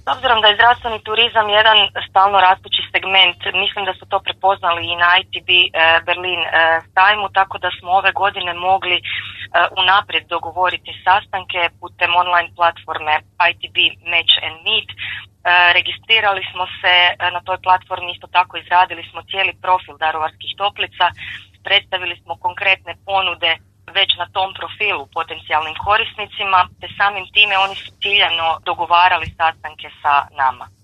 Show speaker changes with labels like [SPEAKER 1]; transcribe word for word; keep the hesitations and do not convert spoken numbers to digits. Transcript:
[SPEAKER 1] S obzirom da je zdravstveni turizam jedan stalno rastući segment, mislim da su to prepoznali i na I T B Berlin sajmu, tako da smo ove godine mogli unaprijed dogovoriti sastanke putem online platforme I T B Match and Meet. Registrirali smo se na toj platformi, isto tako izradili smo cijeli profil Daruvarskih toplica, predstavili smo konkretne ponude već na tom profilu potencijalnim korisnicima, te samim time oni su ciljano dogovarali sastanke sa nama.